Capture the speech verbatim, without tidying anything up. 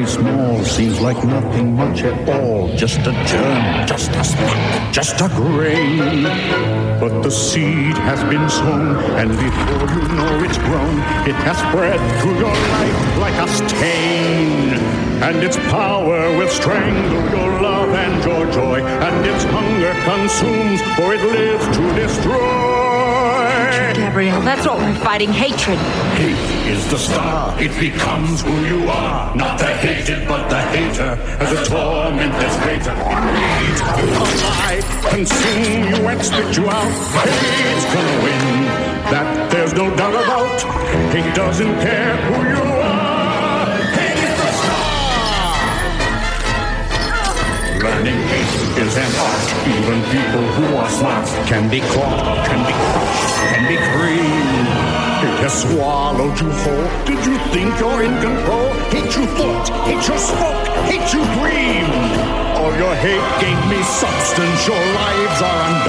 very small, seems like nothing much at all. Just a germ, just a speck, just a grain. But the seed has been sown, and before you know it's grown, it has spread through your life like a stain. And its power will strangle your love and your joy, and its hunger consumes, for it lives to destroy. Gabriel, that's what we're fighting, hatred. Hate is the star, it becomes who you are. Not the hated, but the hater, as a torment that's greater. Hate's come alive, consume you and spit you out. Hate's gonna win, that there's no doubt about. Hate doesn't care who you are. Hate is the star! Learning hate is an art. Even people who are smart can be caught, can be crushed, can be creamed. It has swallowed you whole. Did you think you're in control? Hate you thought, hate you spoke, hate you dreamed. All your hate gave me substance. Your lives are undone.